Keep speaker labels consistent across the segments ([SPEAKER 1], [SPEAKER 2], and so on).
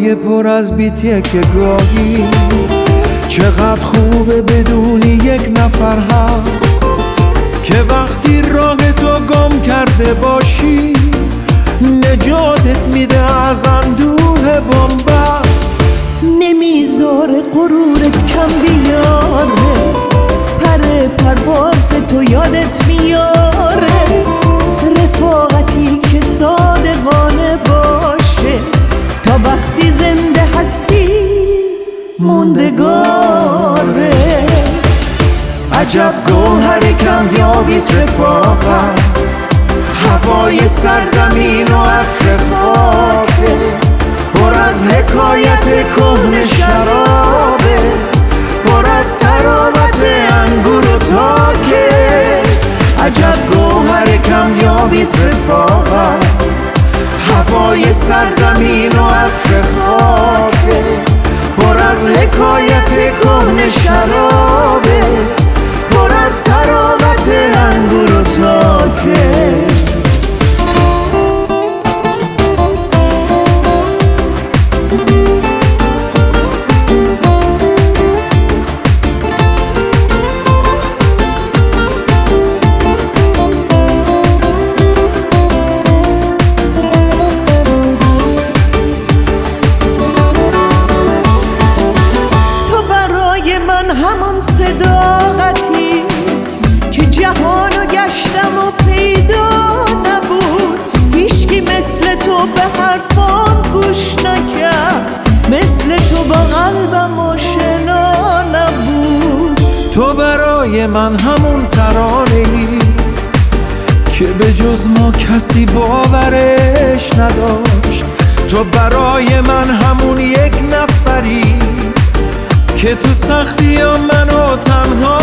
[SPEAKER 1] هوای پر از بیتیه که گاهی چقدر خوبه بدونی یک نفر هست که وقتی راه تو گم کرده باشی نجاتت میده از اندوه بنبست.
[SPEAKER 2] نمیذاره غرورت کم بیاره، پرواز تو یادت میاره، رفاقتی که صادقانه باشه تا وقتی زنده هستی موندگاره.
[SPEAKER 1] عجب گوهر کمیابیست رفاقت، هوای سرزمین و عطر خاکه، پر از حکایت کهنه شرابه، پر از تراوت انگور و تاکه. عجب گوهر کمیابیست رفاقت، هوای سرزمین و عطر خاکه، پر از حکایت کهنه شرابه، پر از تراوت انگور و تاکه.
[SPEAKER 2] همون صداقتی که جهانو گشتم و پیدا نبود، هیچکی مثل تو به حرفان گوش نکرد، مثل تو با قلبم آشنا نبود.
[SPEAKER 1] تو برای من همون ترانه‌ای که به جز ما کسی باورش نداشت، تو برای من همون یک نفری که تو سختی منو تنها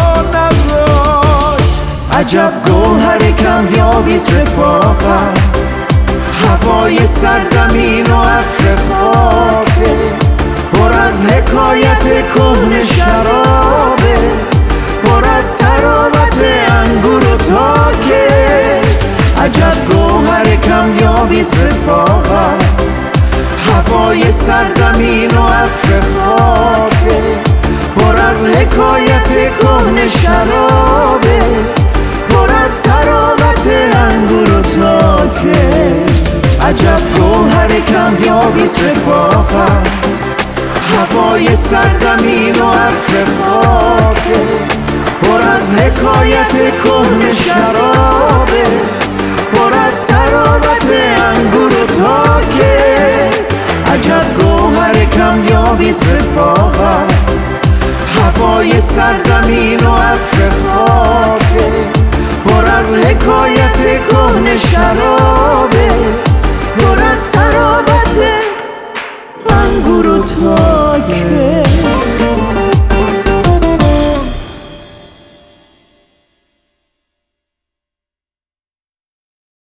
[SPEAKER 1] نذاشت.
[SPEAKER 2] عجب گوهر کمیابیست رفاقت،
[SPEAKER 1] هوای سرزمین و عطر خاکه، پر از حکایت کهنه شرابه، پر از تراوت انگور و تاکه. عجب گوهر کمیابیست رفاقت، هوای سرزمین و عطر خاکه، پر از حکایت کهنه شرابه، پر از تراوت انگور و تاکه. عجب گوهر کمیابیست رفاقت، هوای سرزمین و عطر خاکه، پر از حکایت کهنه شرابه، پر از تراوت انگور و تاکه. عجب گوهر کمیابیست رفاقت، هوای سرزمین و عطر خاکه، پر از حکایت کهنه شرابه، پر از تراوت انگور و تاکه.